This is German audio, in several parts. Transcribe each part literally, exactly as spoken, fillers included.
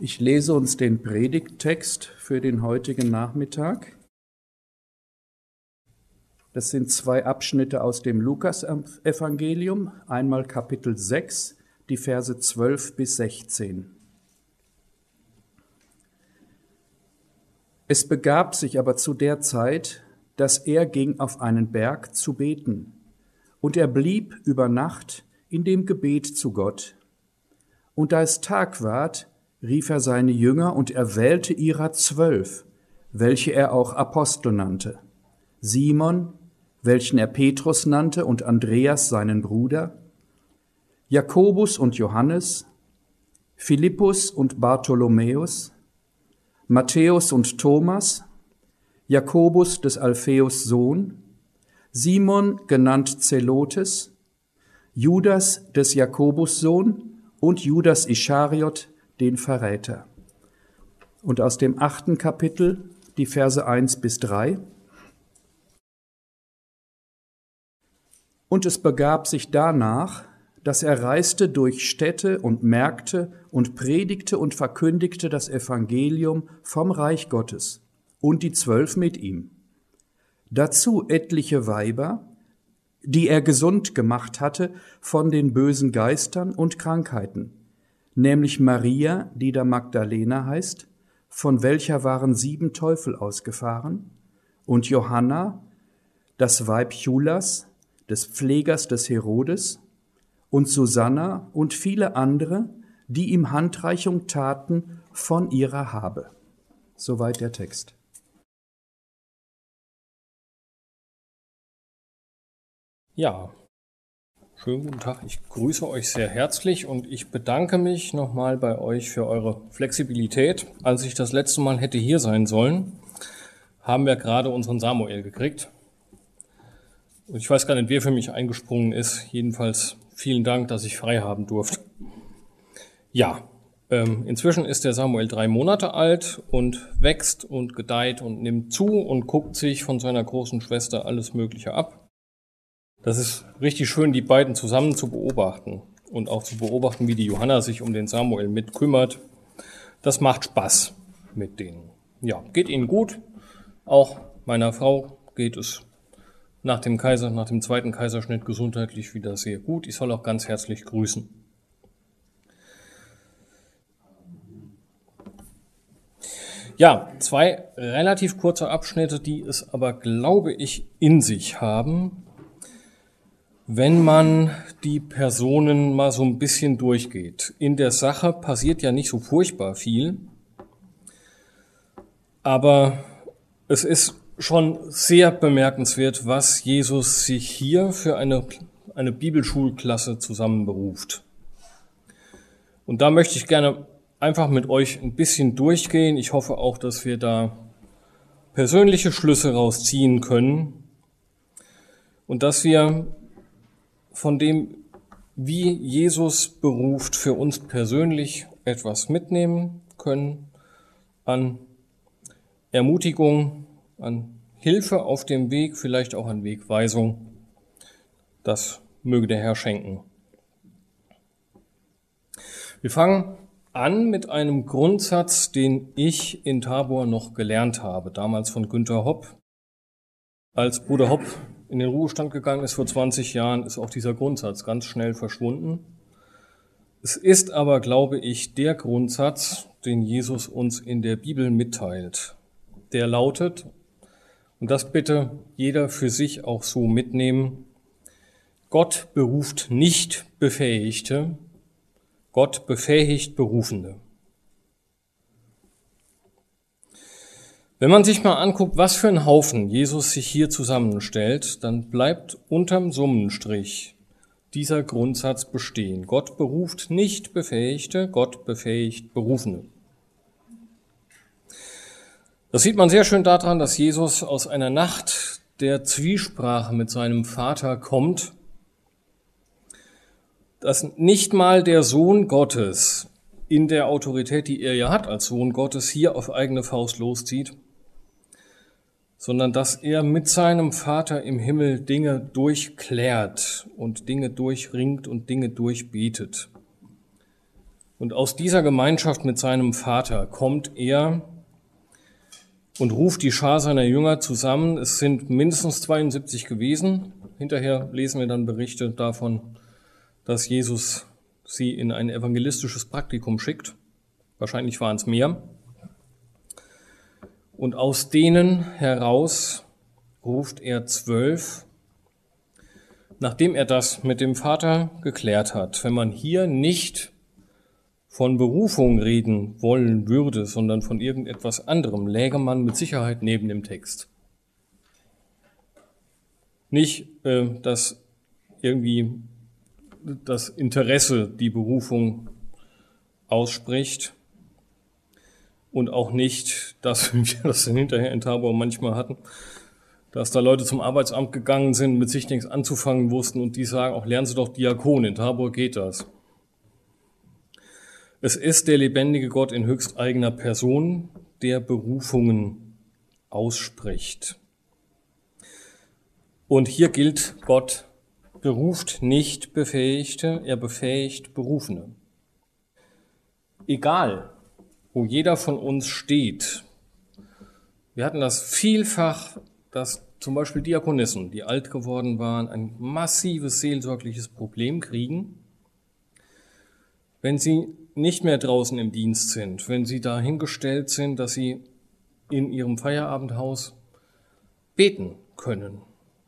Ich lese uns den Predigttext für den heutigen Nachmittag. Das sind zwei Abschnitte aus dem Lukas-Evangelium, einmal Kapitel sechs, die Verse zwölf bis sechzehn. Es begab sich aber zu der Zeit, dass er ging auf einen Berg zu beten, und er blieb über Nacht in dem Gebet zu Gott. Und da es Tag ward, rief er seine Jünger und erwählte ihrer zwölf, welche er auch Apostel nannte: Simon, welchen er Petrus nannte, und Andreas seinen Bruder, Jakobus und Johannes, Philippus und Bartholomäus, Matthäus und Thomas, Jakobus des Alpheus Sohn, Simon genannt Zelotes, Judas des Jakobus Sohn und Judas Ischariot, den Verräter. Und aus dem achten Kapitel, die Verse eins bis drei. Und es begab sich danach, dass er reiste durch Städte und Märkte und predigte und verkündigte das Evangelium vom Reich Gottes und die Zwölf mit ihm. Dazu etliche Weiber, die er gesund gemacht hatte von den bösen Geistern und Krankheiten, nämlich Maria, die da Magdalena heißt, von welcher waren sieben Teufel ausgefahren, und Johanna, das Weib Chulas, des Pflegers des Herodes, und Susanna und viele andere, die ihm Handreichung taten von ihrer Habe. Soweit der Text. Ja, schönen guten Tag. Ich grüße euch sehr herzlich und ich bedanke mich nochmal bei euch für eure Flexibilität. Als ich das letzte Mal hätte hier sein sollen, haben wir gerade unseren Samuel gekriegt. Und ich weiß gar nicht, wer für mich eingesprungen ist. Jedenfalls vielen Dank, dass ich frei haben durfte. Ja, ähm, inzwischen ist der Samuel drei Monate alt und wächst und gedeiht und nimmt zu und guckt sich von seiner großen Schwester alles Mögliche ab. Das ist richtig schön, die beiden zusammen zu beobachten und auch zu beobachten, wie die Johanna sich um den Samuel mitkümmert. Das macht Spaß mit denen. Ja, geht ihnen gut. Auch meiner Frau geht es nach dem Kaiser, nach dem zweiten Kaiserschnitt gesundheitlich wieder sehr gut. Ich soll auch ganz herzlich grüßen. Ja, zwei relativ kurze Abschnitte, die es aber, glaube ich, in sich haben, wenn man die Personen mal so ein bisschen durchgeht. In der Sache passiert ja nicht so furchtbar viel, aber es ist schon sehr bemerkenswert, was Jesus sich hier für eine, eine Bibelschulklasse zusammenberuft. Und da möchte ich gerne einfach mit euch ein bisschen durchgehen. Ich hoffe auch, dass wir da persönliche Schlüsse rausziehen können und dass wir von dem, wie Jesus beruft, für uns persönlich etwas mitnehmen können an Ermutigung, an Hilfe auf dem Weg, vielleicht auch an Wegweisung. Das möge der Herr schenken. Wir fangen an mit einem Grundsatz, den ich in Tabor noch gelernt habe, damals von Günther Hopp. Als Bruder Hopp in den Ruhestand gegangen ist vor zwanzig Jahren, ist auch dieser Grundsatz ganz schnell verschwunden. Es ist aber, glaube ich, der Grundsatz, den Jesus uns in der Bibel mitteilt. Der lautet, und das bitte jeder für sich auch so mitnehmen: Gott beruft nicht Befähigte, Gott befähigt Berufene. Wenn man sich mal anguckt, was für ein Haufen Jesus sich hier zusammenstellt, dann bleibt unterm Summenstrich dieser Grundsatz bestehen. Gott beruft nicht Befähigte, Gott befähigt Berufene. Das sieht man sehr schön daran, dass Jesus aus einer Nacht der Zwiesprache mit seinem Vater kommt, dass nicht mal der Sohn Gottes in der Autorität, die er ja hat als Sohn Gottes, hier auf eigene Faust loszieht, sondern dass er mit seinem Vater im Himmel Dinge durchklärt und Dinge durchringt und Dinge durchbetet. Und aus dieser Gemeinschaft mit seinem Vater kommt er und ruft die Schar seiner Jünger zusammen. Es sind mindestens zweiundsiebzig gewesen. Hinterher lesen wir dann Berichte davon, dass Jesus sie in ein evangelistisches Praktikum schickt. Wahrscheinlich waren es mehr. Und aus denen heraus ruft er zwölf, nachdem er das mit dem Vater geklärt hat. Wenn man hier nicht von Berufung reden wollen würde, sondern von irgendetwas anderem, läge man mit Sicherheit neben dem Text. Nicht, äh, dass irgendwie das Interesse die Berufung ausspricht und auch nicht, dass wir das hinterher in Tabor manchmal hatten, dass da Leute zum Arbeitsamt gegangen sind, mit sich nichts anzufangen wussten und die sagen, auch lernen Sie doch Diakon, in Tabor geht das. Es ist der lebendige Gott in höchst eigener Person, der Berufungen ausspricht. Und hier gilt, Gott beruft nicht Befähigte, er befähigt Berufene. Egal, wo jeder von uns steht. Wir hatten das vielfach, dass zum Beispiel Diakonissen, die alt geworden waren, ein massives seelsorgliches Problem kriegen, wenn sie nicht mehr draußen im Dienst sind, wenn sie dahingestellt sind, dass sie in ihrem Feierabendhaus beten können.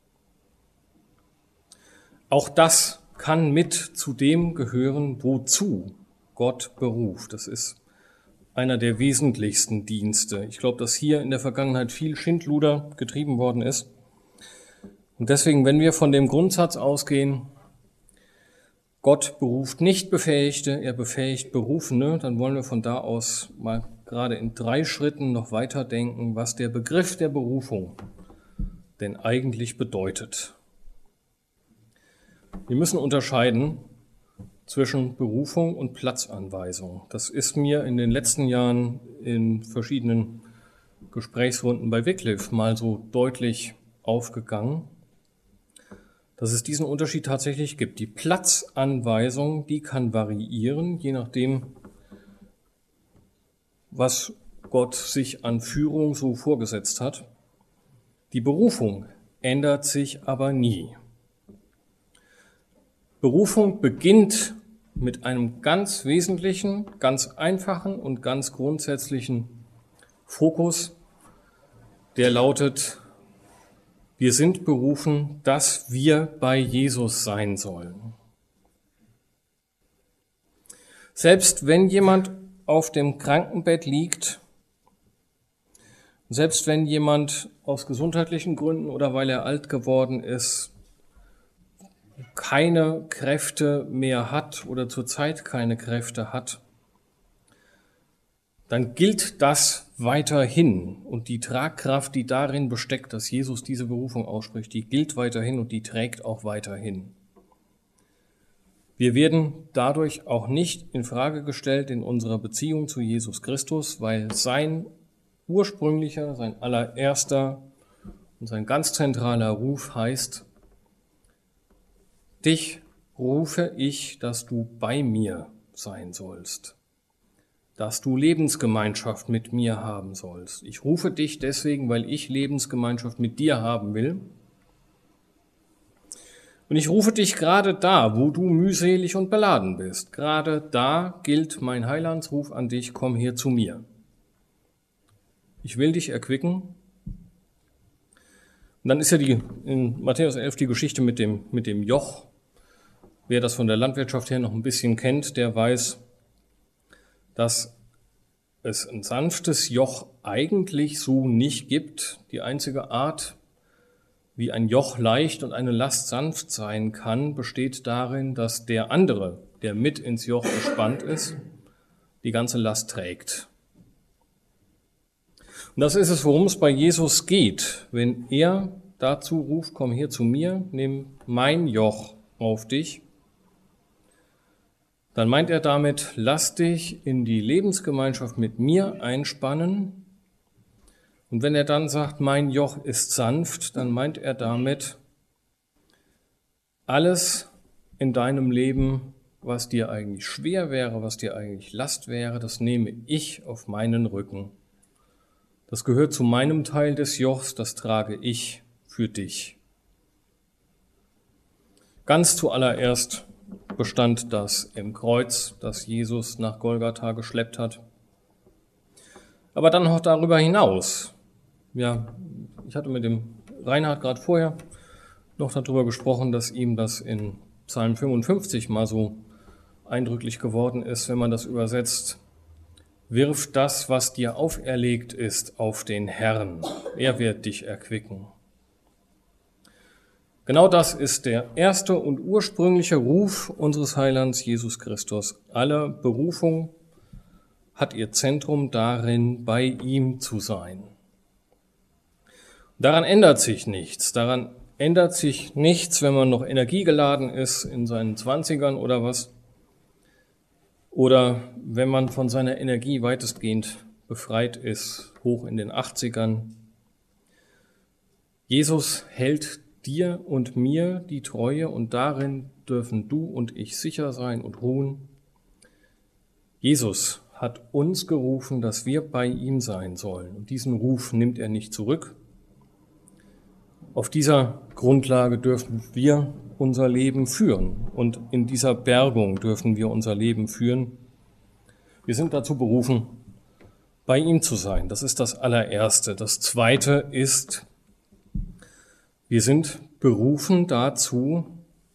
Auch das kann mit zu dem gehören, wozu Gott beruft. Das ist einer der wesentlichsten Dienste. Ich glaube, dass hier in der Vergangenheit viel Schindluder getrieben worden ist. Und deswegen, wenn wir von dem Grundsatz ausgehen, Gott beruft nicht Befähigte, er befähigt Berufene, dann wollen wir von da aus mal gerade in drei Schritten noch weiterdenken, was der Begriff der Berufung denn eigentlich bedeutet. Wir müssen unterscheiden zwischen Berufung und Platzanweisung. Das ist mir in den letzten Jahren in verschiedenen Gesprächsrunden bei Wycliffe mal so deutlich aufgegangen, dass es diesen Unterschied tatsächlich gibt. Die Platzanweisung, die kann variieren, je nachdem, was Gott sich an Führung so vorgesetzt hat. Die Berufung ändert sich aber nie. Berufung beginnt mit einem ganz wesentlichen, ganz einfachen und ganz grundsätzlichen Fokus, der lautet: Wir sind berufen, dass wir bei Jesus sein sollen. Selbst wenn jemand auf dem Krankenbett liegt, selbst wenn jemand aus gesundheitlichen Gründen oder weil er alt geworden ist, keine Kräfte mehr hat oder zurzeit keine Kräfte hat, dann gilt das weiterhin. Und die Tragkraft, die darin besteckt, dass Jesus diese Berufung ausspricht, die gilt weiterhin und die trägt auch weiterhin. Wir werden dadurch auch nicht in Frage gestellt in unserer Beziehung zu Jesus Christus, weil sein ursprünglicher, sein allererster und sein ganz zentraler Ruf heißt: Dich rufe ich, dass du bei mir sein sollst, dass du Lebensgemeinschaft mit mir haben sollst. Ich rufe dich deswegen, weil ich Lebensgemeinschaft mit dir haben will. Und ich rufe dich gerade da, wo du mühselig und beladen bist. Gerade da gilt mein Heilandsruf an dich: Komm her zu mir. Ich will dich erquicken. Und dann ist ja die, in Matthäus elf die Geschichte mit dem, mit dem Joch. Wer das von der Landwirtschaft her noch ein bisschen kennt, der weiß, dass es ein sanftes Joch eigentlich so nicht gibt. Die einzige Art, wie ein Joch leicht und eine Last sanft sein kann, besteht darin, dass der andere, der mit ins Joch gespannt ist, die ganze Last trägt. Und das ist es, worum es bei Jesus geht, wenn er dazu ruft: Komm her zu mir, nimm mein Joch auf dich. Dann meint er damit: Lass dich in die Lebensgemeinschaft mit mir einspannen. Und wenn er dann sagt, mein Joch ist sanft, dann meint er damit, alles in deinem Leben was dir eigentlich schwer wäre, was dir eigentlich Last wäre, das nehme ich auf meinen Rücken. Das gehört zu meinem Teil des Jochs, das trage ich für dich. Ganz zuallererst bestand das im Kreuz, das Jesus nach Golgatha geschleppt hat. Aber dann noch darüber hinaus. Ja, ich hatte mit dem Reinhard gerade vorher noch darüber gesprochen, dass ihm das in Psalm fünfundfünfzig mal so eindrücklich geworden ist, wenn man das übersetzt. Wirf das, was dir auferlegt ist, auf den Herrn. Er wird dich erquicken. Genau das ist der erste und ursprüngliche Ruf unseres Heilands Jesus Christus. Alle Berufung hat ihr Zentrum darin, bei ihm zu sein. Daran ändert sich nichts. Daran ändert sich nichts, wenn man noch energiegeladen ist in seinen Zwanzigern oder was. Oder wenn man von seiner Energie weitestgehend befreit ist, hoch in den achtzigern. Jesus hält dir und mir die Treue und darin dürfen du und ich sicher sein und ruhen. Jesus hat uns gerufen, dass wir bei ihm sein sollen. Und diesen Ruf nimmt er nicht zurück. Auf dieser Grundlage dürfen wir unser Leben führen und in dieser Bergung dürfen wir unser Leben führen. Wir sind dazu berufen, bei ihm zu sein. Das ist das allererste. Das zweite ist, wir sind berufen dazu,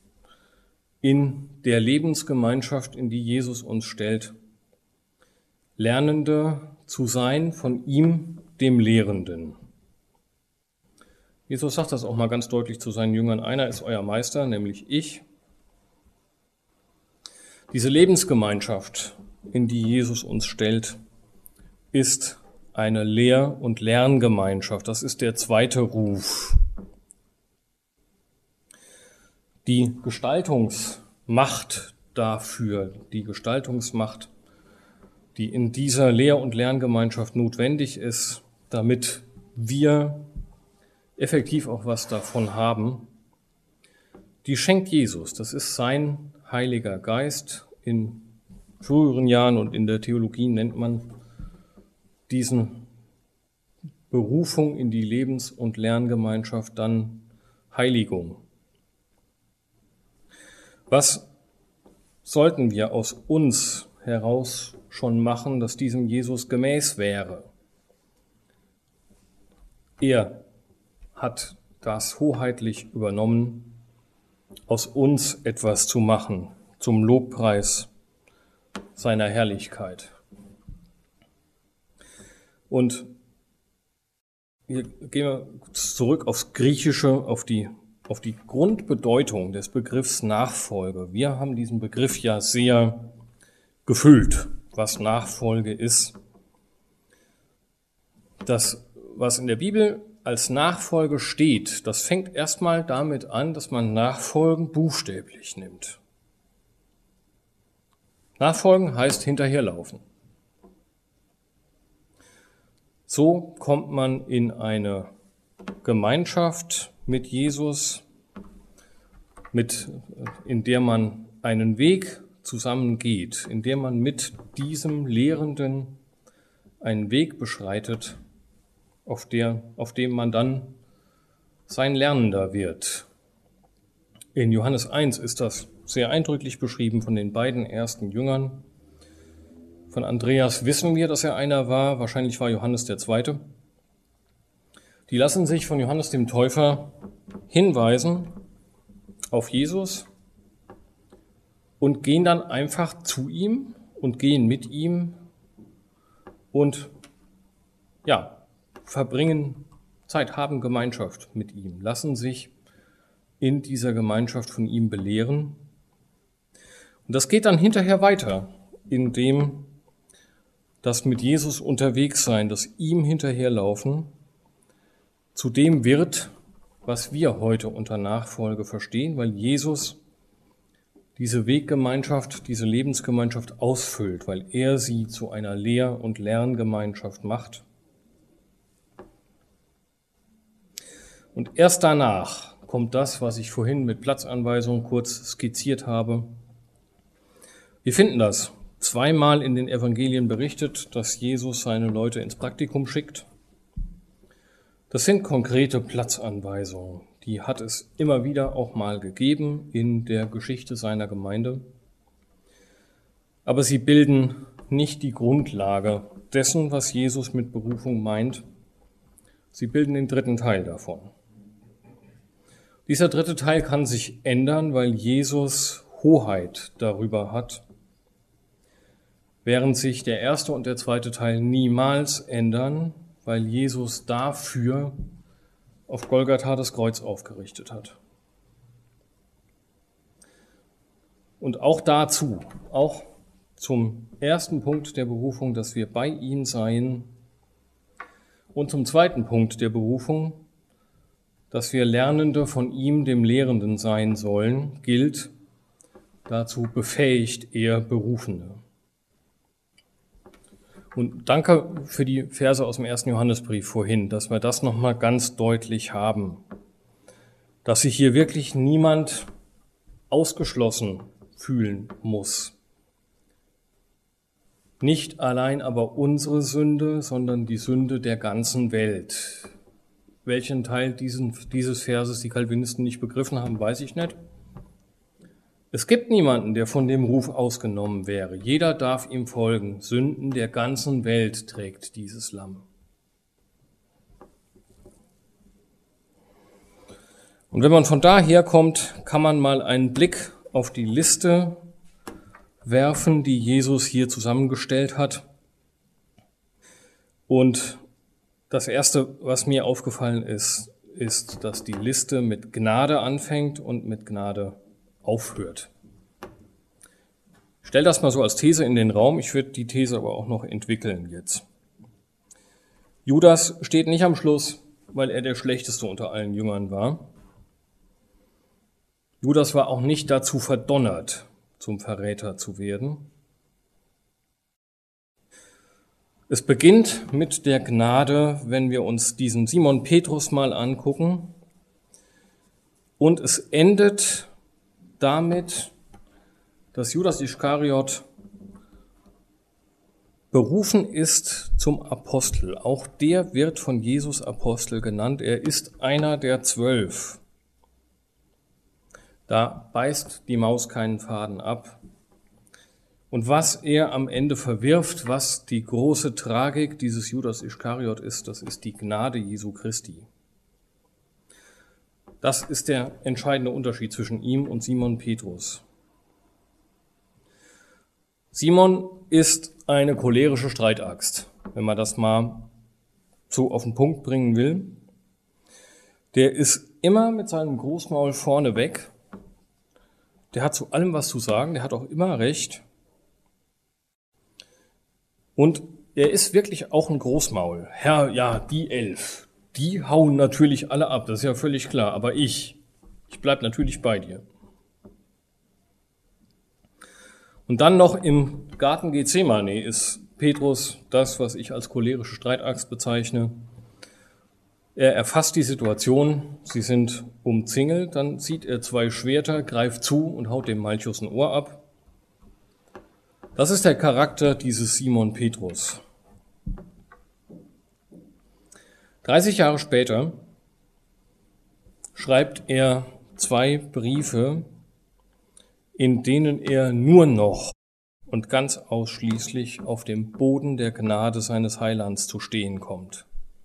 in der Lebensgemeinschaft, in die Jesus uns stellt, Lernende zu sein von ihm, dem Lehrenden. Jesus sagt das auch mal ganz deutlich zu seinen Jüngern. Einer ist euer Meister, nämlich ich. Diese Lebensgemeinschaft, in die Jesus uns stellt, ist eine Lehr- und Lerngemeinschaft. Das ist der zweite Ruf. Die Gestaltungsmacht dafür, die Gestaltungsmacht, die in dieser Lehr- und Lerngemeinschaft notwendig ist, damit wir effektiv auch was davon haben, die schenkt Jesus. Das ist sein Heiliger Geist. In früheren Jahren und in der Theologie nennt man diesen Berufung in die Lebens- und Lerngemeinschaft dann Heiligung. Was sollten wir aus uns heraus schon machen, dass diesem Jesus gemäß wäre? Er hat das hoheitlich übernommen, aus uns etwas zu machen, zum Lobpreis seiner Herrlichkeit. Und hier gehen wir zurück aufs Griechische, auf die, auf die Grundbedeutung des Begriffs Nachfolge. Wir haben diesen Begriff ja sehr gefüllt, was Nachfolge ist. Das, was in der Bibel als Nachfolge steht, das fängt erstmal damit an, dass man Nachfolgen buchstäblich nimmt. Nachfolgen heißt hinterherlaufen. So kommt man in eine Gemeinschaft mit Jesus, mit, in der man einen Weg zusammen geht, in der man mit diesem Lehrenden einen Weg beschreitet, auf, der, auf dem man dann sein Lernender wird. In Johannes eins ist das sehr eindrücklich beschrieben von den beiden ersten Jüngern. Von Andreas wissen wir, dass er einer war, wahrscheinlich war Johannes der Zweite. Die lassen sich von Johannes dem Täufer hinweisen auf Jesus und gehen dann einfach zu ihm und gehen mit ihm und ja, verbringen Zeit, haben Gemeinschaft mit ihm, lassen sich in dieser Gemeinschaft von ihm belehren. Und das geht dann hinterher weiter, indem das mit Jesus unterwegs sein, das ihm hinterherlaufen, zu dem wird, was wir heute unter Nachfolge verstehen, weil Jesus diese Weggemeinschaft, diese Lebensgemeinschaft ausfüllt, weil er sie zu einer Lehr- und Lerngemeinschaft macht. Und erst danach kommt das, was ich vorhin mit Platzanweisung kurz skizziert habe. Wir finden das zweimal in den Evangelien berichtet, dass Jesus seine Leute ins Praktikum schickt. Das sind konkrete Platzanweisungen. Die hat es immer wieder auch mal gegeben in der Geschichte seiner Gemeinde. Aber sie bilden nicht die Grundlage dessen, was Jesus mit Berufung meint. Sie bilden den dritten Teil davon. Dieser dritte Teil kann sich ändern, weil Jesus Hoheit darüber hat, während sich der erste und der zweite Teil niemals ändern, weil Jesus dafür auf Golgatha das Kreuz aufgerichtet hat. Und auch dazu, auch zum ersten Punkt der Berufung, dass wir bei ihm seien, und zum zweiten Punkt der Berufung, dass wir Lernende von ihm, dem Lehrenden, sein sollen, gilt: Dazu befähigt er Berufene. Und danke für die Verse aus dem ersten Johannesbrief vorhin, dass wir das nochmal ganz deutlich haben, dass sich hier wirklich niemand ausgeschlossen fühlen muss. Nicht allein aber unsere Sünde, sondern die Sünde der ganzen Welt. Welchen Teil diesen, dieses Verses die Calvinisten nicht begriffen haben, weiß ich nicht. Es gibt niemanden, der von dem Ruf ausgenommen wäre. Jeder darf ihm folgen. Sünden der ganzen Welt trägt dieses Lamm. Und wenn man von daher kommt, kann man mal einen Blick auf die Liste werfen, die Jesus hier zusammengestellt hat. Und das Erste, was mir aufgefallen ist, ist, dass die Liste mit Gnade anfängt und mit Gnade aufhört. Ich stelle das mal so als These in den Raum, ich würde die These aber auch noch entwickeln jetzt. Judas steht nicht am Schluss, weil er der Schlechteste unter allen Jüngern war. Judas war auch nicht dazu verdonnert, zum Verräter zu werden. Es beginnt mit der Gnade, wenn wir uns diesen Simon Petrus mal angucken. Und es endet damit, dass Judas Ischariot berufen ist zum Apostel. Auch der wird von Jesus Apostel genannt. Er ist einer der zwölf. Da beißt die Maus keinen Faden ab. Und was er am Ende verwirft, was die große Tragik dieses Judas Ischariot ist, das ist die Gnade Jesu Christi. Das ist der entscheidende Unterschied zwischen ihm und Simon Petrus. Simon ist eine cholerische Streitaxt, wenn man das mal so auf den Punkt bringen will. Der ist immer mit seinem Großmaul vorne weg. Der hat zu allem was zu sagen, der hat auch immer recht. Und er ist wirklich auch ein Großmaul. Herr, ja, die elf, die hauen natürlich alle ab, das ist ja völlig klar. Aber ich, ich bleib natürlich bei dir. Und dann noch im Garten Gethsemane ist Petrus das, was ich als cholerische Streitaxt bezeichne. Er erfasst die Situation, sie sind umzingelt, dann zieht er zwei Schwerter, greift zu und haut dem Malchus ein Ohr ab. Das ist der Charakter dieses Simon Petrus. dreißig Jahre später schreibt er zwei Briefe, in denen er nur noch und ganz ausschließlich auf dem Boden der Gnade seines Heilands zu stehen kommt.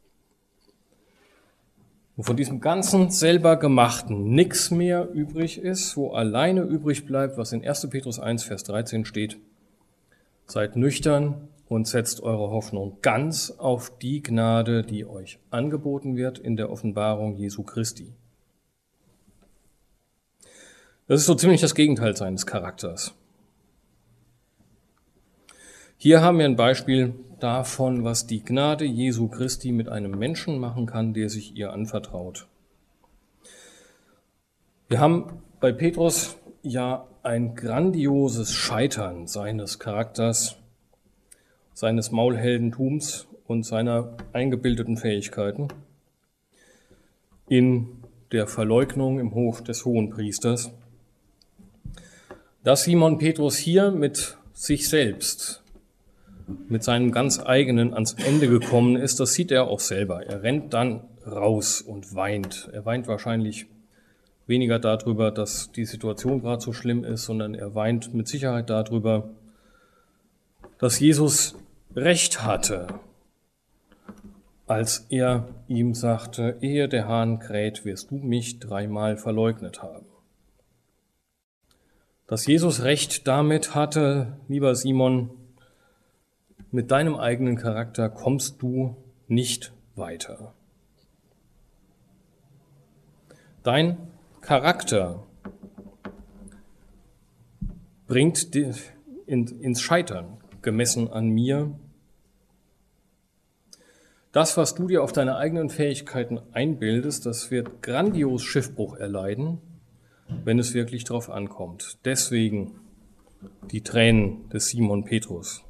Wo von diesem ganzen selber Gemachten nichts mehr übrig ist, wo alleine übrig bleibt, was in erster Petrus eins, Vers dreizehn steht: Seid nüchtern und setzt eure Hoffnung ganz auf die Gnade, die euch angeboten wird in der Offenbarung Jesu Christi. Das ist so ziemlich das Gegenteil seines Charakters. Hier haben wir ein Beispiel davon, was die Gnade Jesu Christi mit einem Menschen machen kann, der sich ihr anvertraut. Wir haben bei Petrus ja ein grandioses Scheitern seines Charakters, seines Maulheldentums und seiner eingebildeten Fähigkeiten in der Verleugnung im Hof des Hohenpriesters. Dass Simon Petrus hier mit sich selbst, mit seinem ganz eigenen ans Ende gekommen ist, das sieht er auch selber. Er rennt dann raus und weint. Er weint wahrscheinlich weniger darüber, dass die Situation gerade so schlimm ist, sondern er weint mit Sicherheit darüber, dass Jesus Recht hatte, als er ihm sagte, ehe der Hahn kräht, wirst du mich dreimal verleugnet haben. Dass Jesus Recht damit hatte, lieber Simon, mit deinem eigenen Charakter kommst du nicht weiter. Dein Charakter bringt dich ins Scheitern, gemessen an mir. Das, was du dir auf deine eigenen Fähigkeiten einbildest, das wird grandios Schiffbruch erleiden, wenn es wirklich drauf ankommt. Deswegen die Tränen des Simon Petrus.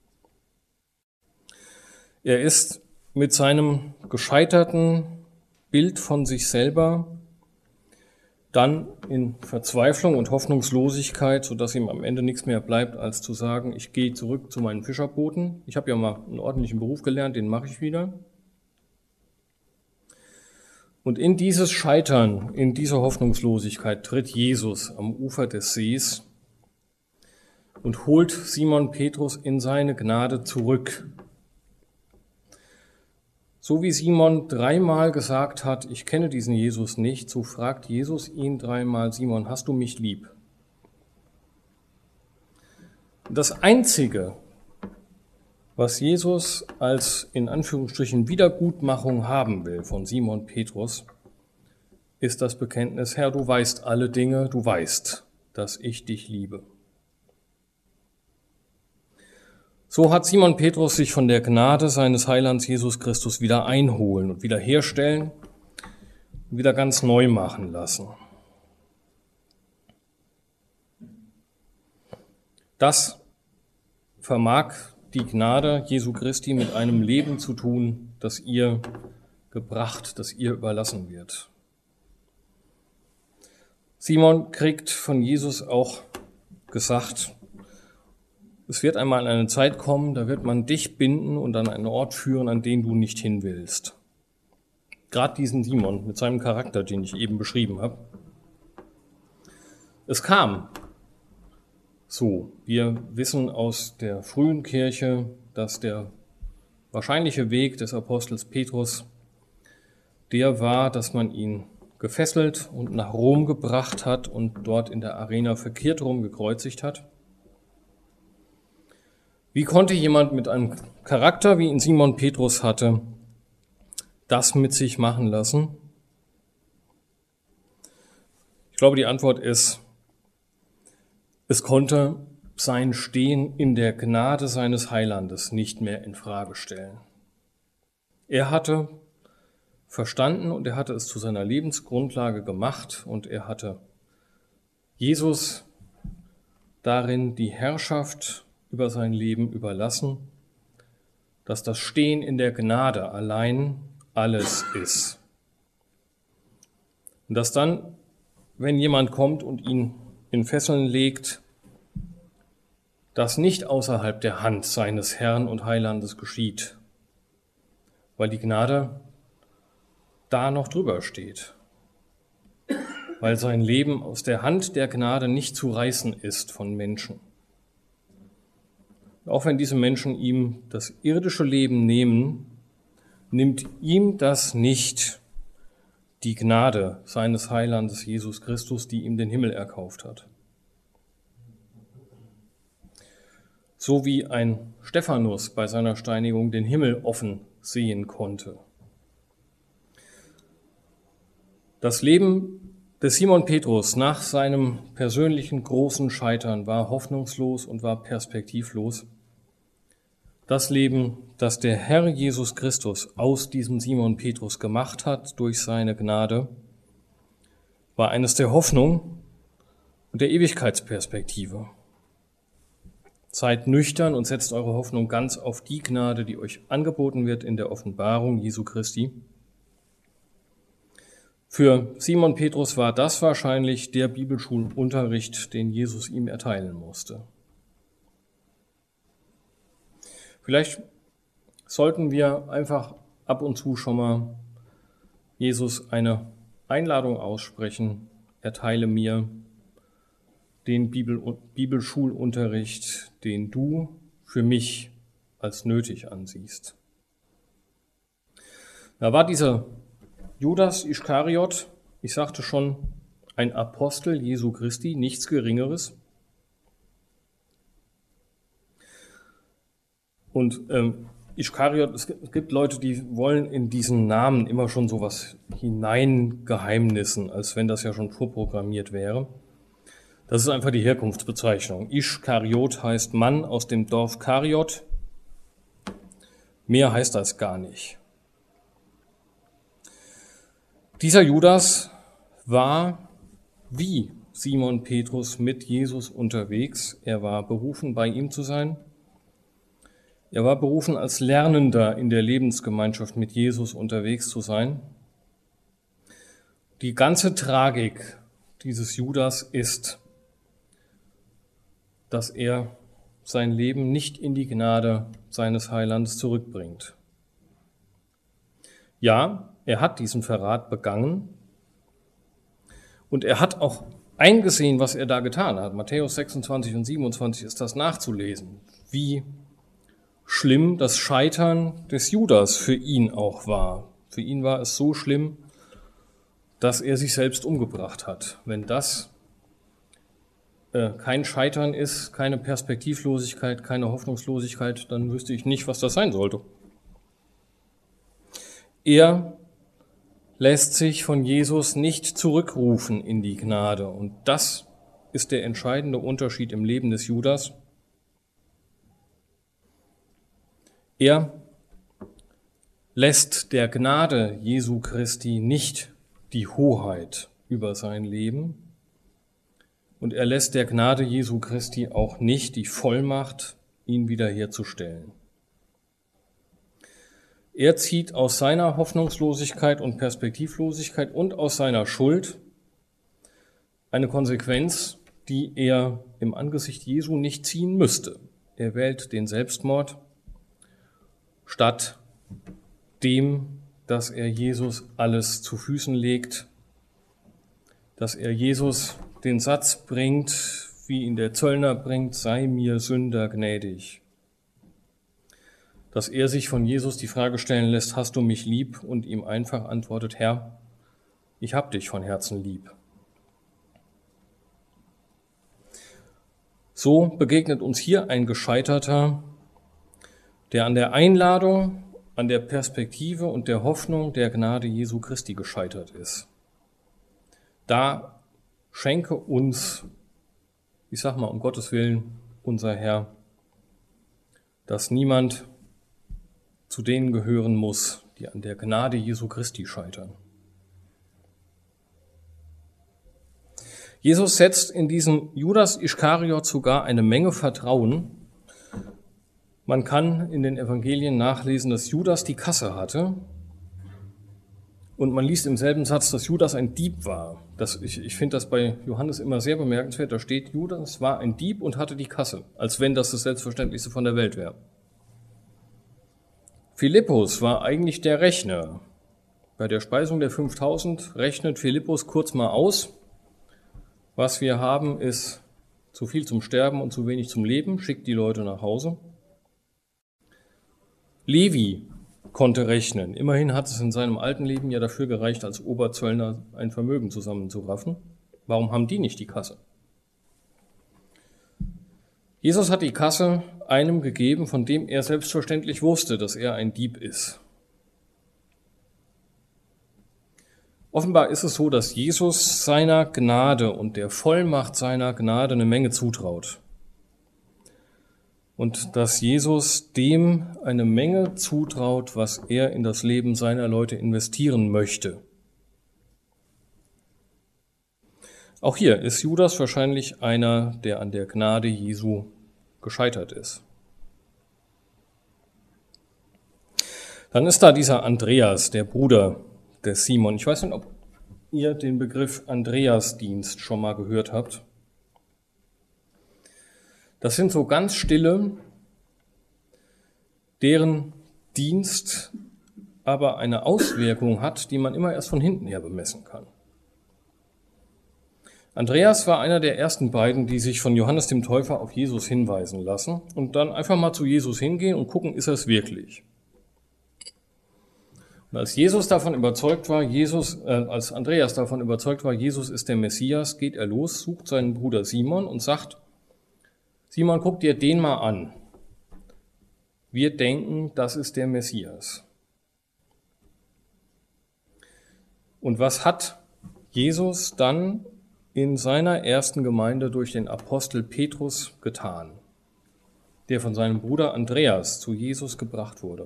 Er ist mit seinem gescheiterten Bild von sich selber dann in Verzweiflung und Hoffnungslosigkeit, sodass ihm am Ende nichts mehr bleibt, als zu sagen, ich gehe zurück zu meinen Fischerbooten. Ich habe ja mal einen ordentlichen Beruf gelernt, den mache ich wieder. Und in dieses Scheitern, in diese Hoffnungslosigkeit tritt Jesus am Ufer des Sees und holt Simon Petrus in seine Gnade zurück. So wie Simon dreimal gesagt hat, ich kenne diesen Jesus nicht, so fragt Jesus ihn dreimal, Simon, hast du mich lieb? Das Einzige, was Jesus als in Anführungsstrichen Wiedergutmachung haben will von Simon Petrus, ist das Bekenntnis, Herr, du weißt alle Dinge, du weißt, dass ich dich liebe. So hat Simon Petrus sich von der Gnade seines Heilands Jesus Christus wieder einholen und wieder herstellen und wieder ganz neu machen lassen. Das vermag die Gnade Jesu Christi mit einem Leben zu tun, das ihr gebracht, das ihr überlassen wird. Simon kriegt von Jesus auch gesagt, es wird einmal eine Zeit kommen, da wird man dich binden und an einen Ort führen, an den du nicht hin willst. Gerade diesen Simon mit seinem Charakter, den ich eben beschrieben habe. Es kam so. Wir wissen aus der frühen Kirche, dass der wahrscheinliche Weg des Apostels Petrus der war, dass man ihn gefesselt und nach Rom gebracht hat und dort in der Arena verkehrt rum gekreuzigt hat. Wie konnte jemand mit einem Charakter, wie ihn Simon Petrus hatte, das mit sich machen lassen? Ich glaube, die Antwort ist, es konnte sein Stehen in der Gnade seines Heilandes nicht mehr in Frage stellen. Er hatte verstanden und er hatte es zu seiner Lebensgrundlage gemacht und er hatte Jesus darin die Herrschaft über sein Leben überlassen, dass das Stehen in der Gnade allein alles ist. Und dass dann, wenn jemand kommt und ihn in Fesseln legt, das nicht außerhalb der Hand seines Herrn und Heilandes geschieht, weil die Gnade da noch drüber steht, weil sein Leben aus der Hand der Gnade nicht zu reißen ist von Menschen. Auch wenn diese Menschen ihm das irdische Leben nehmen, nimmt ihm das nicht die Gnade seines Heilandes Jesus Christus, die ihm den Himmel erkauft hat. So wie ein Stephanus bei seiner Steinigung den Himmel offen sehen konnte. Das Leben des Simon Petrus nach seinem persönlichen großen Scheitern war hoffnungslos und war perspektivlos. Das Leben, das der Herr Jesus Christus aus diesem Simon Petrus gemacht hat durch seine Gnade, war eines der Hoffnung und der Ewigkeitsperspektive. Seid nüchtern und setzt eure Hoffnung ganz auf die Gnade, die euch angeboten wird in der Offenbarung Jesu Christi. Für Simon Petrus war das wahrscheinlich der Bibelschulunterricht, den Jesus ihm erteilen musste. Vielleicht sollten wir einfach ab und zu schon mal Jesus eine Einladung aussprechen, erteile mir den Bibel- Bibelschulunterricht, den du für mich als nötig ansiehst. Da war dieser Judas Ischkariot, ich sagte schon, ein Apostel Jesu Christi, nichts Geringeres. Und ähm, Ischkariot, es gibt Leute, die wollen in diesen Namen immer schon sowas hineingeheimnissen, als wenn das ja schon vorprogrammiert wäre. Das ist einfach die Herkunftsbezeichnung. Ischkariot heißt Mann aus dem Dorf Kariot. Mehr heißt das gar nicht. Dieser Judas war wie Simon Petrus mit Jesus unterwegs. Er war berufen, bei ihm zu sein. Er war berufen, als Lernender in der Lebensgemeinschaft mit Jesus unterwegs zu sein. Die ganze Tragik dieses Judas ist, dass er sein Leben nicht in die Gnade seines Heilandes zurückbringt. Ja, er hat diesen Verrat begangen und er hat auch eingesehen, was er da getan hat. Matthäus sechsundzwanzig und siebenundzwanzig ist das nachzulesen, wie schlimm das Scheitern des Judas für ihn auch war. Für ihn war es so schlimm, dass er sich selbst umgebracht hat. Wenn das äh, kein Scheitern ist, keine Perspektivlosigkeit, keine Hoffnungslosigkeit, dann wüsste ich nicht, was das sein sollte. Er lässt sich von Jesus nicht zurückrufen in die Gnade. Und das ist der entscheidende Unterschied im Leben des Judas. Er lässt der Gnade Jesu Christi nicht die Hoheit über sein Leben. Und er lässt der Gnade Jesu Christi auch nicht die Vollmacht, ihn wiederherzustellen. Er zieht aus seiner Hoffnungslosigkeit und Perspektivlosigkeit und aus seiner Schuld eine Konsequenz, die er im Angesicht Jesu nicht ziehen müsste. Er wählt den Selbstmord statt dem, dass er Jesus alles zu Füßen legt, dass er Jesus den Satz bringt, wie ihn der Zöllner bringt, sei mir Sünder gnädig. Dass er sich von Jesus die Frage stellen lässt, hast du mich lieb? Und ihm einfach antwortet, Herr, ich hab dich von Herzen lieb. So begegnet uns hier ein Gescheiterter, der an der Einladung, an der Perspektive und der Hoffnung der Gnade Jesu Christi gescheitert ist. Da schenke uns, ich sag mal um Gottes Willen, unser Herr, dass niemand zu denen gehören muss, die an der Gnade Jesu Christi scheitern. Jesus setzt in diesen Judas Ischkariot sogar eine Menge Vertrauen. Man kann in den Evangelien nachlesen, dass Judas die Kasse hatte und man liest im selben Satz, dass Judas ein Dieb war. Das, ich ich finde das bei Johannes immer sehr bemerkenswert. Da steht, Judas war ein Dieb und hatte die Kasse, als wenn das das Selbstverständlichste von der Welt wäre. Philippus war eigentlich der Rechner. Bei der Speisung der fünftausend rechnet Philippus kurz mal aus, was wir haben, ist zu viel zum Sterben und zu wenig zum Leben, schickt die Leute nach Hause. Levi konnte rechnen. Immerhin hat es in seinem alten Leben ja dafür gereicht, als Oberzöllner ein Vermögen zusammenzuraffen. Warum haben die nicht die Kasse? Jesus hat die Kasse einem gegeben, von dem er selbstverständlich wusste, dass er ein Dieb ist. Offenbar ist es so, dass Jesus seiner Gnade und der Vollmacht seiner Gnade eine Menge zutraut. Und dass Jesus dem eine Menge zutraut, was er in das Leben seiner Leute investieren möchte. Auch hier ist Judas wahrscheinlich einer, der an der Gnade Jesu gescheitert ist. Dann ist da dieser Andreas, der Bruder des Simon. Ich weiß nicht, ob ihr den Begriff Andreasdienst schon mal gehört habt. Das sind so ganz stille, deren Dienst aber eine Auswirkung hat, die man immer erst von hinten her bemessen kann. Andreas war einer der ersten beiden, die sich von Johannes dem Täufer auf Jesus hinweisen lassen und dann einfach mal zu Jesus hingehen und gucken, ist er es wirklich? Und als Jesus davon überzeugt war, Jesus, äh, als Andreas davon überzeugt war, Jesus ist der Messias, geht er los, sucht seinen Bruder Simon und sagt, Simon, guck dir den mal an. Wir denken, das ist der Messias. Und was hat Jesus dann in seiner ersten Gemeinde durch den Apostel Petrus getan, der von seinem Bruder Andreas zu Jesus gebracht wurde?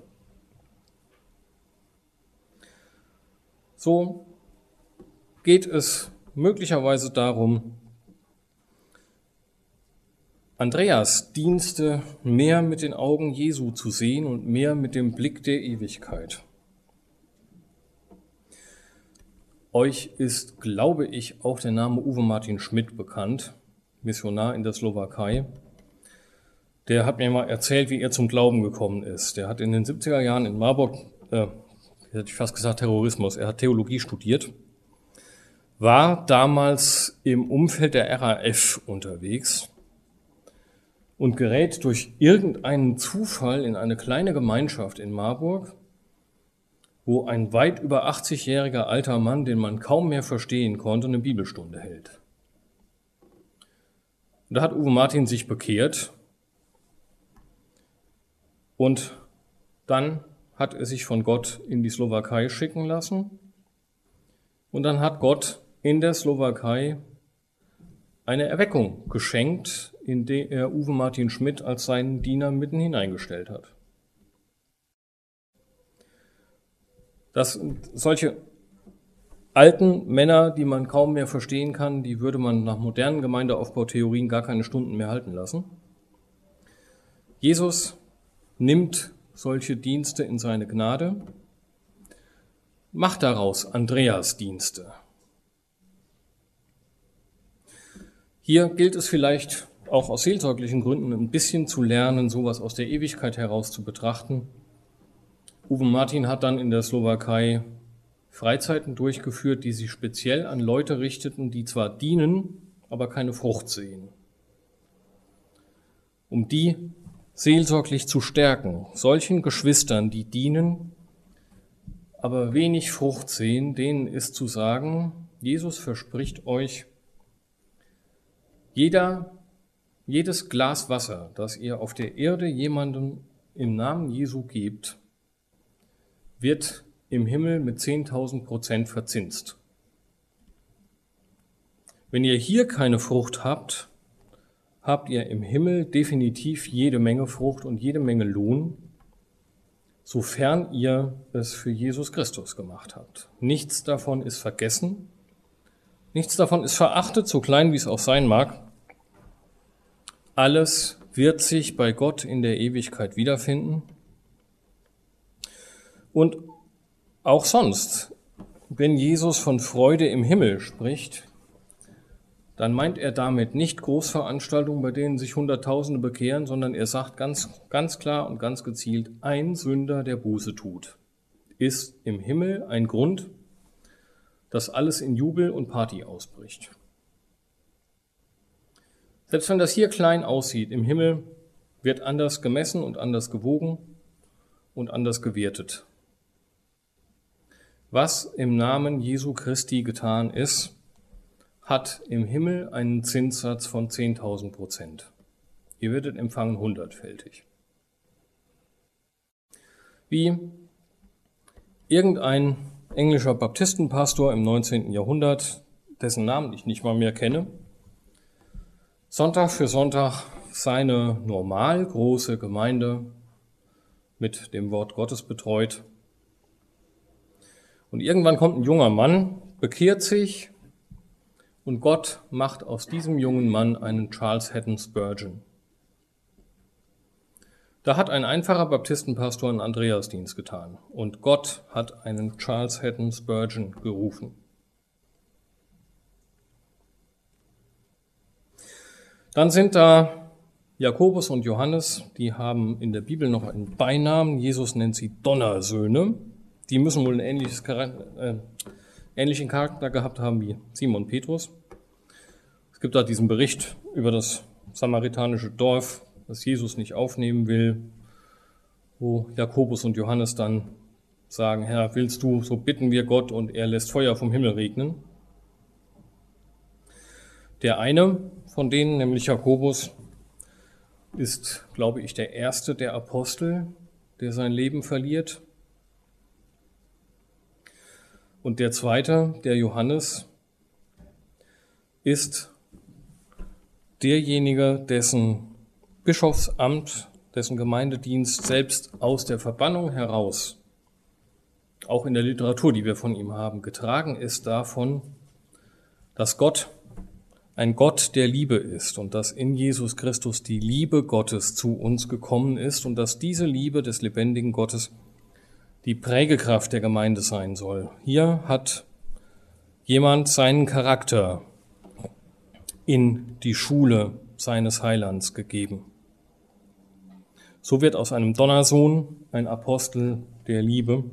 So geht es möglicherweise darum, Andreas Dienste mehr mit den Augen Jesu zu sehen und mehr mit dem Blick der Ewigkeit. Euch ist, glaube ich, auch der Name Uwe Martin Schmidt bekannt, Missionar in der Slowakei. Der hat mir mal erzählt, wie er zum Glauben gekommen ist. Der hat in den siebziger Jahren in Marburg, äh, hätte ich fast gesagt Terrorismus, er hat Theologie studiert, war damals im Umfeld der R A F unterwegs und gerät durch irgendeinen Zufall in eine kleine Gemeinschaft in Marburg, wo ein weit über achtzigjähriger alter Mann, den man kaum mehr verstehen konnte, eine Bibelstunde hält. Und da hat Uwe Martin sich bekehrt und dann hat er sich von Gott in die Slowakei schicken lassen und dann hat Gott in der Slowakei eine Erweckung geschenkt, in der er Uwe Martin Schmidt als seinen Diener mitten hineingestellt hat. Das sind solche alten Männer, die man kaum mehr verstehen kann, die würde man nach modernen Gemeindeaufbautheorien gar keine Stunden mehr halten lassen. Jesus nimmt solche Dienste in seine Gnade, macht daraus Andreasdienste. Hier gilt es vielleicht auch aus seelsorglichen Gründen ein bisschen zu lernen, sowas aus der Ewigkeit heraus zu betrachten. Uwe Martin hat dann in der Slowakei Freizeiten durchgeführt, die sich speziell an Leute richteten, die zwar dienen, aber keine Frucht sehen. Um die seelsorglich zu stärken, solchen Geschwistern, die dienen, aber wenig Frucht sehen, denen ist zu sagen, Jesus verspricht euch, jeder, jedes Glas Wasser, das ihr auf der Erde jemandem im Namen Jesu gebt, wird im Himmel mit zehntausend Prozent verzinst. Wenn ihr hier keine Frucht habt, habt ihr im Himmel definitiv jede Menge Frucht und jede Menge Lohn, sofern ihr es für Jesus Christus gemacht habt. Nichts davon ist vergessen, nichts davon ist verachtet, so klein wie es auch sein mag. Alles wird sich bei Gott in der Ewigkeit wiederfinden. Und auch sonst, wenn Jesus von Freude im Himmel spricht, dann meint er damit nicht Großveranstaltungen, bei denen sich Hunderttausende bekehren, sondern er sagt ganz, ganz klar und ganz gezielt, ein Sünder, der Buße tut, ist im Himmel ein Grund, dass alles in Jubel und Party ausbricht. Selbst wenn das hier klein aussieht, im Himmel wird anders gemessen und anders gewogen und anders gewertet. Was im Namen Jesu Christi getan ist, hat im Himmel einen Zinssatz von zehntausend Prozent. Ihr werdet empfangen hundertfältig. Wie irgendein englischer Baptistenpastor im neunzehnten Jahrhundert, dessen Namen ich nicht mal mehr kenne, Sonntag für Sonntag seine normal große Gemeinde mit dem Wort Gottes betreut. Und irgendwann kommt ein junger Mann, bekehrt sich und Gott macht aus diesem jungen Mann einen Charles Haddon Spurgeon. Da hat ein einfacher Baptistenpastor einen Andreasdienst getan und Gott hat einen Charles Haddon Spurgeon gerufen. Dann sind da Jakobus und Johannes, die haben in der Bibel noch einen Beinamen. Jesus nennt sie Donnersöhne. Die müssen wohl einen ähnliches Charakter, äh, ähnlichen Charakter gehabt haben wie Simon Petrus. Es gibt da diesen Bericht über das samaritanische Dorf, das Jesus nicht aufnehmen will, wo Jakobus und Johannes dann sagen, Herr, willst du, so bitten wir Gott, und er lässt Feuer vom Himmel regnen. Der eine von denen, nämlich Jakobus, ist, glaube ich, der erste der Apostel, der sein Leben verliert. Und der zweite, der Johannes, ist derjenige, dessen Bischofsamt, dessen Gemeindedienst selbst aus der Verbannung heraus, auch in der Literatur, die wir von ihm haben, getragen ist davon, dass Gott ein Gott der Liebe ist und dass in Jesus Christus die Liebe Gottes zu uns gekommen ist und dass diese Liebe des lebendigen Gottes die Prägekraft der Gemeinde sein soll. Hier hat jemand seinen Charakter in die Schule seines Heilands gegeben. So wird aus einem Donnersohn ein Apostel der Liebe.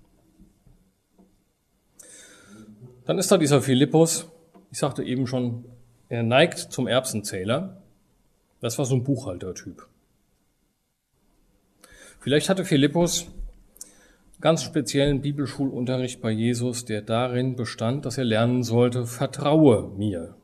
Dann ist da dieser Philippus, ich sagte eben schon, er neigt zum Erbsenzähler. Das war so ein Buchhaltertyp. Vielleicht hatte Philippus ganz speziellen Bibelschulunterricht bei Jesus, der darin bestand, dass er lernen sollte, vertraue mir.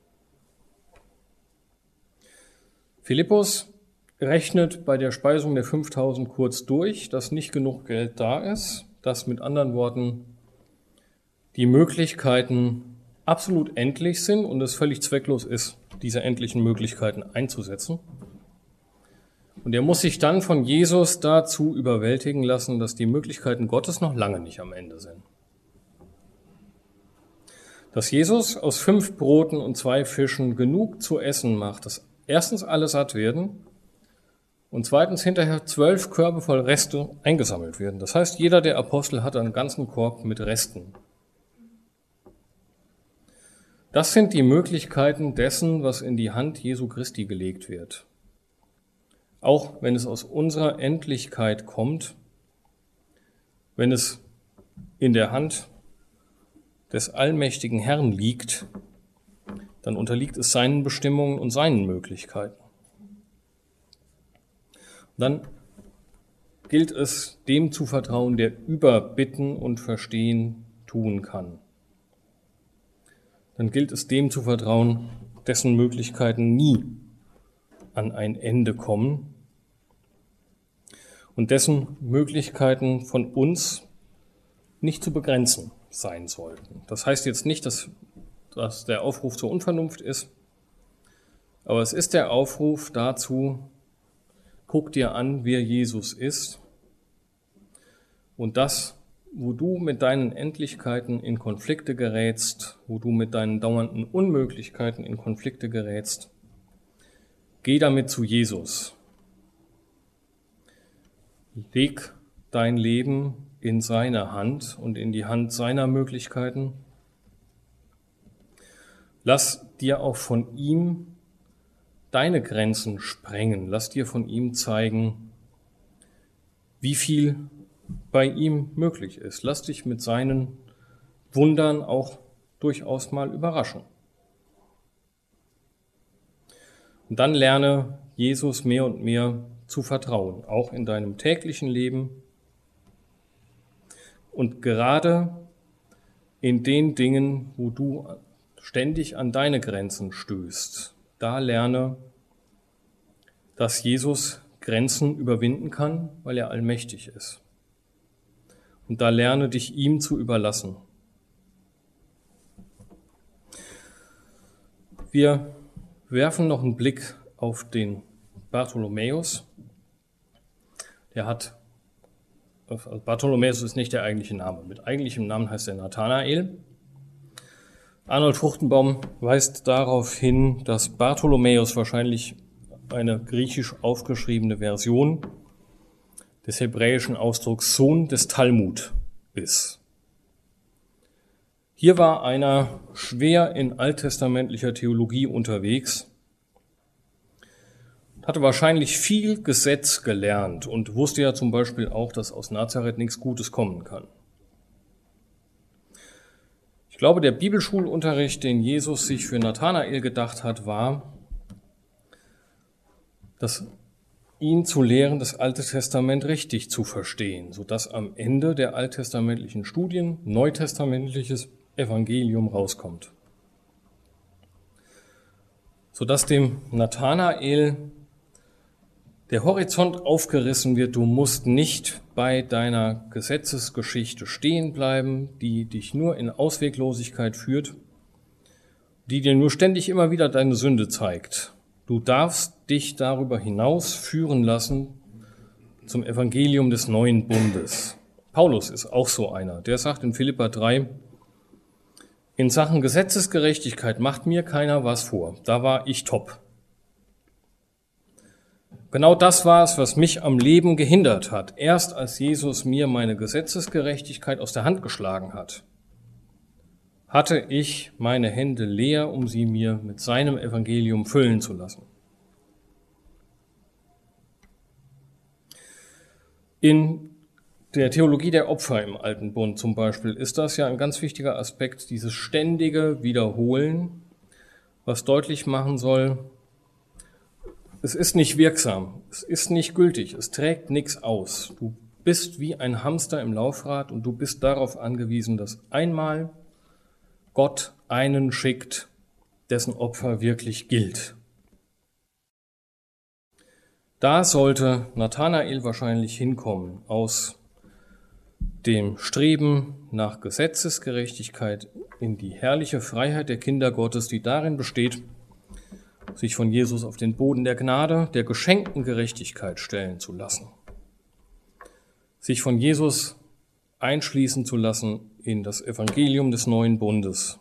Philippus rechnet bei der Speisung der fünftausend kurz durch, dass nicht genug Geld da ist, dass mit anderen Worten die Möglichkeiten absolut endlich sind und es völlig zwecklos ist, diese endlichen Möglichkeiten einzusetzen. Und er muss sich dann von Jesus dazu überwältigen lassen, dass die Möglichkeiten Gottes noch lange nicht am Ende sind. Dass Jesus aus fünf Broten und zwei Fischen genug zu essen macht, dass erstens alle satt werden und zweitens hinterher zwölf Körbe voll Reste eingesammelt werden. Das heißt, jeder der Apostel hat einen ganzen Korb mit Resten. Das sind die Möglichkeiten dessen, was in die Hand Jesu Christi gelegt wird. Auch wenn es aus unserer Endlichkeit kommt, wenn es in der Hand des allmächtigen Herrn liegt, dann unterliegt es seinen Bestimmungen und seinen Möglichkeiten. Dann gilt es, dem zu vertrauen, der über Bitten und Verstehen tun kann. Dann gilt es dem zu vertrauen, dessen Möglichkeiten nie an ein Ende kommen und dessen Möglichkeiten von uns nicht zu begrenzen sein sollten. Das heißt jetzt nicht, dass, dass der Aufruf zur Unvernunft ist, aber es ist der Aufruf dazu, guck dir an, wer Jesus ist und das, wo du mit deinen Endlichkeiten in Konflikte gerätst, wo du mit deinen dauernden Unmöglichkeiten in Konflikte gerätst, geh damit zu Jesus. Leg dein Leben in seine Hand und in die Hand seiner Möglichkeiten. Lass dir auch von ihm deine Grenzen sprengen. Lass dir von ihm zeigen, wie viel bei ihm möglich ist. Lass dich mit seinen Wundern auch durchaus mal überraschen. Und dann lerne Jesus mehr und mehr zu vertrauen, auch in deinem täglichen Leben und gerade in den Dingen, wo du ständig an deine Grenzen stößt. Da lerne, dass Jesus Grenzen überwinden kann, weil er allmächtig ist. Und da lerne dich ihm zu überlassen. Wir werfen noch einen Blick auf den Bartholomäus. Der hat, Bartholomäus ist nicht der eigentliche Name. Mit eigentlichem Namen heißt er Nathanael. Arnold Fruchtenbaum weist darauf hin, dass Bartholomäus wahrscheinlich eine griechisch aufgeschriebene Version des hebräischen Ausdrucks Sohn des Talmud ist. Hier war einer schwer in alttestamentlicher Theologie unterwegs hatte wahrscheinlich viel Gesetz gelernt und wusste ja zum Beispiel auch, dass aus Nazareth nichts Gutes kommen kann. Ich glaube, der Bibelschulunterricht, den Jesus sich für Nathanael gedacht hat, war, dass ihn zu lehren, das Alte Testament richtig zu verstehen, sodass am Ende der alttestamentlichen Studien neutestamentliches Evangelium rauskommt. Sodass dem Nathanael der Horizont aufgerissen wird, du musst nicht bei deiner Gesetzesgeschichte stehen bleiben, die dich nur in Ausweglosigkeit führt, die dir nur ständig immer wieder deine Sünde zeigt. Du darfst dich darüber hinaus führen lassen zum Evangelium des neuen Bundes. Paulus ist auch so einer, der sagt in Philipper drei, in Sachen Gesetzesgerechtigkeit macht mir keiner was vor, da war ich top. Genau das war es, was mich am Leben gehindert hat. Erst als Jesus mir meine Gesetzesgerechtigkeit aus der Hand geschlagen hat, hatte ich meine Hände leer, um sie mir mit seinem Evangelium füllen zu lassen. In der Theologie der Opfer im Alten Bund zum Beispiel ist das ja ein ganz wichtiger Aspekt, dieses ständige Wiederholen, was deutlich machen soll, es ist nicht wirksam, es ist nicht gültig, es trägt nichts aus. Du bist wie ein Hamster im Laufrad und du bist darauf angewiesen, dass einmal Gott einen schickt, dessen Opfer wirklich gilt. Da sollte Nathanael wahrscheinlich hinkommen, aus dem Streben nach Gesetzesgerechtigkeit in die herrliche Freiheit der Kinder Gottes, die darin besteht, sich von Jesus auf den Boden der Gnade, der geschenkten Gerechtigkeit stellen zu lassen. Sich von Jesus einschließen zu lassen in das Evangelium des neuen Bundes.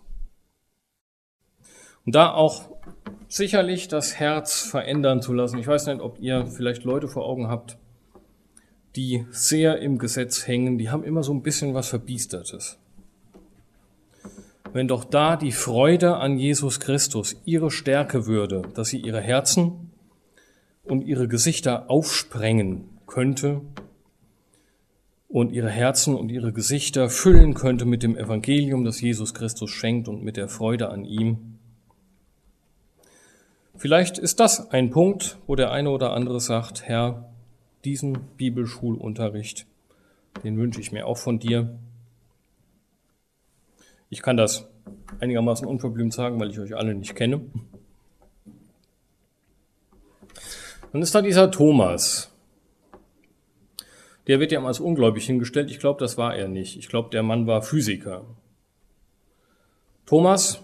Und da auch sicherlich das Herz verändern zu lassen. Ich weiß nicht, ob ihr vielleicht Leute vor Augen habt, die sehr im Gesetz hängen, die haben immer so ein bisschen was Verbiestertes. Wenn doch da die Freude an Jesus Christus ihre Stärke würde, dass sie ihre Herzen und ihre Gesichter aufsprengen könnte und ihre Herzen und ihre Gesichter füllen könnte mit dem Evangelium, das Jesus Christus schenkt und mit der Freude an ihm. Vielleicht ist das ein Punkt, wo der eine oder andere sagt, Herr, diesen Bibelschulunterricht, den wünsche ich mir auch von dir. Ich kann das einigermaßen unverblümt sagen, weil ich euch alle nicht kenne. Dann ist da dieser Thomas. Der wird ja als ungläubig hingestellt. Ich glaube, das war er nicht. Ich glaube, der Mann war Physiker. Thomas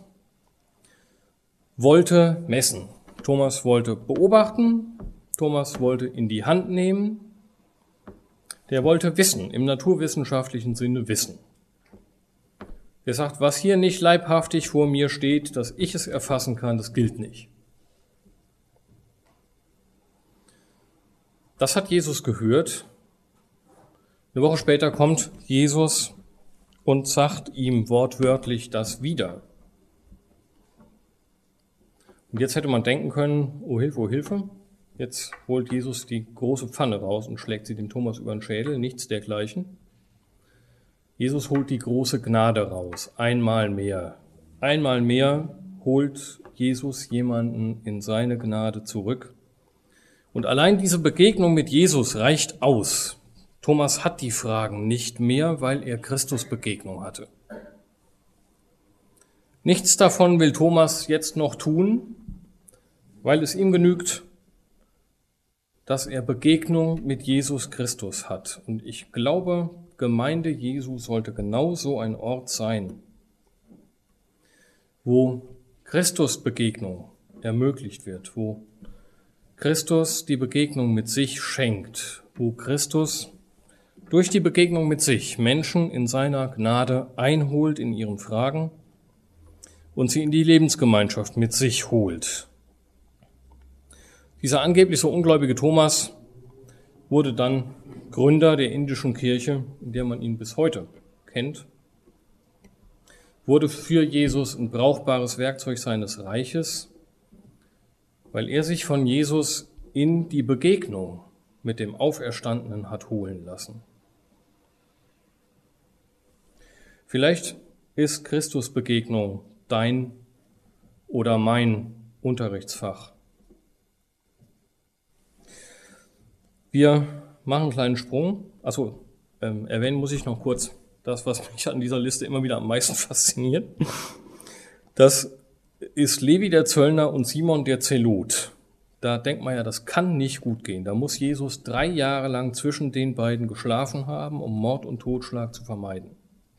wollte messen. Thomas wollte beobachten. Thomas wollte in die Hand nehmen. Der wollte wissen, im naturwissenschaftlichen Sinne wissen. Der sagt, was hier nicht leibhaftig vor mir steht, dass ich es erfassen kann, das gilt nicht. Das hat Jesus gehört. Eine Woche später kommt Jesus und sagt ihm wortwörtlich das wieder. Und jetzt hätte man denken können, oh Hilfe, oh Hilfe. Jetzt holt Jesus die große Pfanne raus und schlägt sie dem Thomas über den Schädel, nichts dergleichen. Jesus holt die große Gnade raus, einmal mehr. Einmal mehr holt Jesus jemanden in seine Gnade zurück. Und allein diese Begegnung mit Jesus reicht aus. Thomas hat die Fragen nicht mehr, weil er Christus Begegnung hatte. Nichts davon will Thomas jetzt noch tun, weil es ihm genügt, dass er Begegnung mit Jesus Christus hat. Und ich glaube, Gemeinde Jesu sollte genau so ein Ort sein, wo Christus Begegnung ermöglicht wird, wo Christus die Begegnung mit sich schenkt, wo Christus durch die Begegnung mit sich Menschen in seiner Gnade einholt in ihren Fragen und sie in die Lebensgemeinschaft mit sich holt. Dieser angeblich so ungläubige Thomas wurde dann Gründer der indischen Kirche, in der man ihn bis heute kennt, wurde für Jesus ein brauchbares Werkzeug seines Reiches, weil er sich von Jesus in die Begegnung mit dem Auferstandenen hat holen lassen. Vielleicht ist Christusbegegnung dein oder mein Unterrichtsfach. Wir machen einen kleinen Sprung. Also ähm, erwähnen muss ich noch kurz das, was mich an dieser Liste immer wieder am meisten fasziniert. Das ist Levi der Zöllner und Simon der Zelot. Da denkt man ja, das kann nicht gut gehen. Da muss Jesus drei Jahre lang zwischen den beiden geschlafen haben, um Mord und Totschlag zu vermeiden.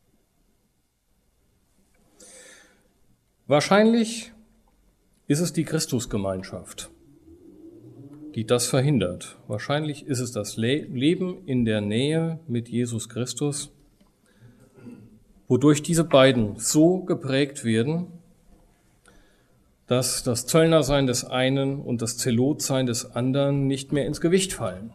Wahrscheinlich ist es die Christusgemeinschaft, die das verhindert. Wahrscheinlich ist es das Le- Leben in der Nähe mit Jesus Christus, wodurch diese beiden so geprägt werden, dass das Zöllnersein des einen und das Zelotsein des anderen nicht mehr ins Gewicht fallen.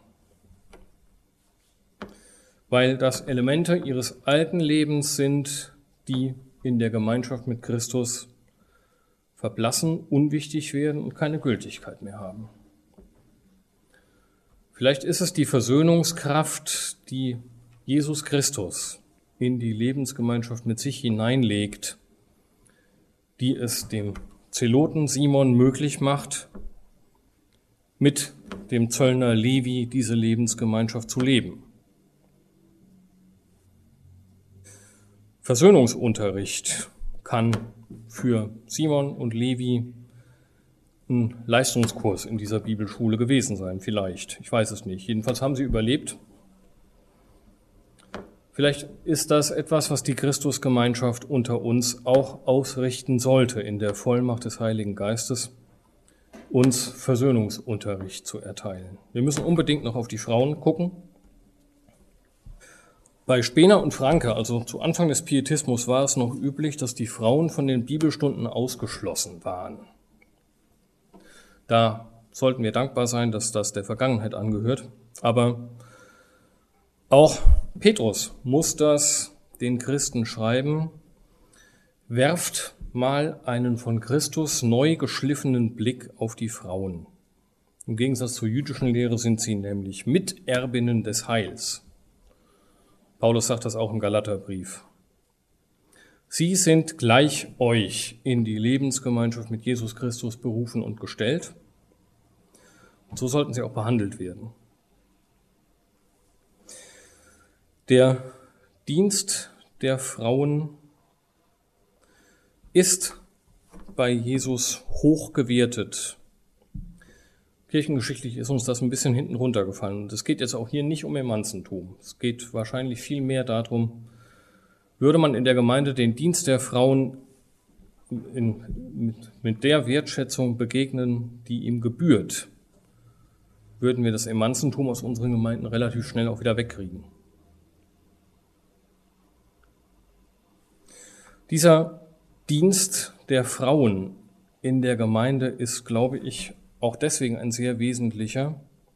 Weil das Elemente ihres alten Lebens sind, die in der Gemeinschaft mit Christus verblassen, unwichtig werden und keine Gültigkeit mehr haben. Vielleicht ist es die Versöhnungskraft, die Jesus Christus in die Lebensgemeinschaft mit sich hineinlegt, die es dem Zeloten Simon möglich macht, mit dem Zöllner Levi diese Lebensgemeinschaft zu leben. Versöhnungsunterricht kann für Simon und Levi ein Leistungskurs in dieser Bibelschule gewesen sein, vielleicht. Ich weiß es nicht. Jedenfalls haben sie überlebt. Vielleicht ist das etwas, was die Christusgemeinschaft unter uns auch ausrichten sollte, in der Vollmacht des Heiligen Geistes, uns Versöhnungsunterricht zu erteilen. Wir müssen unbedingt noch auf die Frauen gucken. Bei Spener und Franke, also zu Anfang des Pietismus, war es noch üblich, dass die Frauen von den Bibelstunden ausgeschlossen waren. Da sollten wir dankbar sein, dass das der Vergangenheit angehört. Aber auch Petrus muss das den Christen schreiben: Werft mal einen von Christus neu geschliffenen Blick auf die Frauen. Im Gegensatz zur jüdischen Lehre sind sie nämlich Miterbinnen des Heils. Paulus sagt das auch im Galaterbrief. Sie sind gleich euch in die Lebensgemeinschaft mit Jesus Christus berufen und gestellt. Und so sollten sie auch behandelt werden. Der Dienst der Frauen ist bei Jesus hoch gewertet. Kirchengeschichtlich ist uns das ein bisschen hinten runtergefallen. Und es geht jetzt auch hier nicht um Emanzentum. Es geht wahrscheinlich viel mehr darum, würde man in der Gemeinde den Dienst der Frauen in, mit, mit der Wertschätzung begegnen, die ihm gebührt, würden wir das Emanzentum aus unseren Gemeinden relativ schnell auch wieder wegkriegen. Dieser Dienst der Frauen in der Gemeinde ist, glaube ich, auch deswegen ein sehr wesentlicher,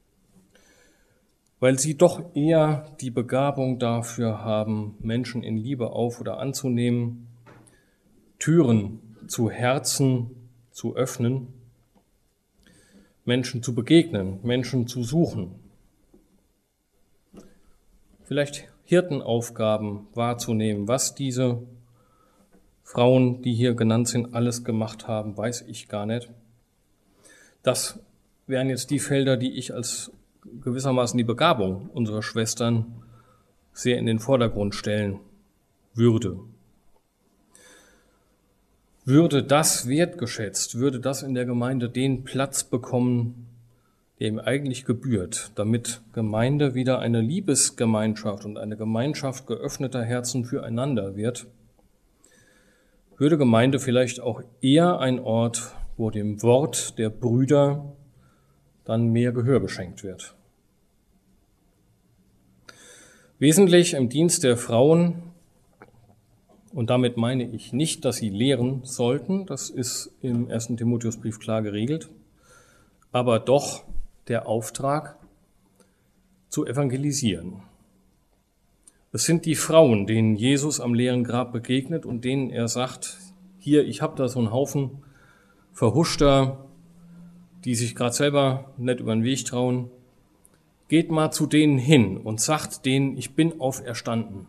weil sie doch eher die Begabung dafür haben, Menschen in Liebe auf- oder anzunehmen, Türen zu Herzen zu öffnen, Menschen zu begegnen, Menschen zu suchen, vielleicht Hirtenaufgaben wahrzunehmen. Was diese Frauen, die hier genannt sind, alles gemacht haben, weiß ich gar nicht. Das wären jetzt die Felder, die ich als gewissermaßen die Begabung unserer Schwestern sehr in den Vordergrund stellen würde. Würde das wertgeschätzt, würde das in der Gemeinde den Platz bekommen, der ihm eigentlich gebührt, damit Gemeinde wieder eine Liebesgemeinschaft und eine Gemeinschaft geöffneter Herzen füreinander wird, würde Gemeinde vielleicht auch eher ein Ort, wo dem Wort der Brüder dann mehr Gehör geschenkt wird. Wesentlich im Dienst der Frauen, und damit meine ich nicht, dass sie lehren sollten, das ist im ersten Timotheusbrief klar geregelt, aber doch der Auftrag zu evangelisieren. Es sind die Frauen, denen Jesus am leeren Grab begegnet und denen er sagt, hier, ich habe da so einen Haufen verhuschter die sich gerade selber nicht über den Weg trauen, geht mal zu denen hin und sagt denen, ich bin auferstanden.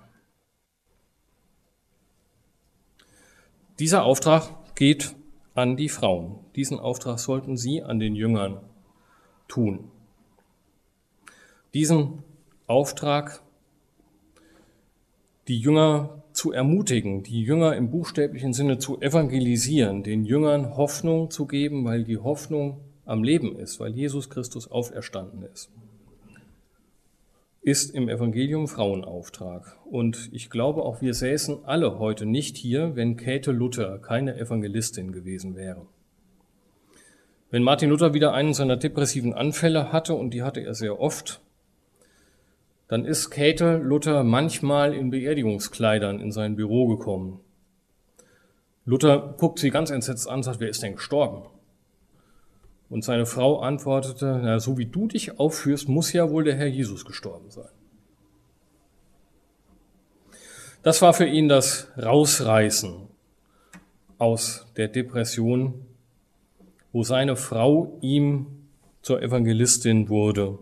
Dieser Auftrag geht an die Frauen. Diesen Auftrag sollten sie an den Jüngern tun. Diesen Auftrag, die Jünger zu ermutigen, die Jünger im buchstäblichen Sinne zu evangelisieren, den Jüngern Hoffnung zu geben, weil die Hoffnung am Leben ist, weil Jesus Christus auferstanden ist, ist im Evangelium Frauenauftrag. Und ich glaube, auch wir säßen alle heute nicht hier, wenn Käthe Luther keine Evangelistin gewesen wäre. Wenn Martin Luther wieder einen seiner depressiven Anfälle hatte, und die hatte er sehr oft, dann ist Käthe Luther manchmal in Beerdigungskleidern in sein Büro gekommen. Luther guckt sie ganz entsetzt an und sagt, wer ist denn gestorben? Und seine Frau antwortete, na, so wie du dich aufführst, muss ja wohl der Herr Jesus gestorben sein. Das war für ihn das Rausreißen aus der Depression, wo seine Frau ihm zur Evangelistin wurde.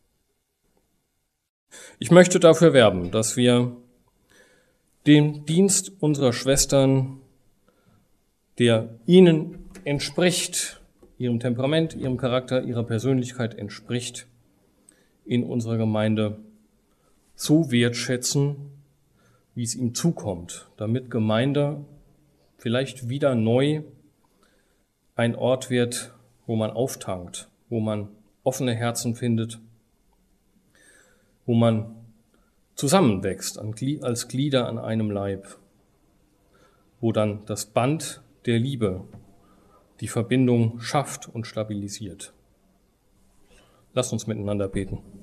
Ich möchte dafür werben, dass wir den Dienst unserer Schwestern, der ihnen entspricht, ihrem Temperament, ihrem Charakter, ihrer Persönlichkeit entspricht, in unserer Gemeinde so wertschätzen, wie es ihm zukommt, damit Gemeinde vielleicht wieder neu ein Ort wird, wo man auftankt, wo man offene Herzen findet, wo man zusammenwächst als Glieder an einem Leib, wo dann das Band der Liebe die Verbindung schafft und stabilisiert. Lasst uns miteinander beten.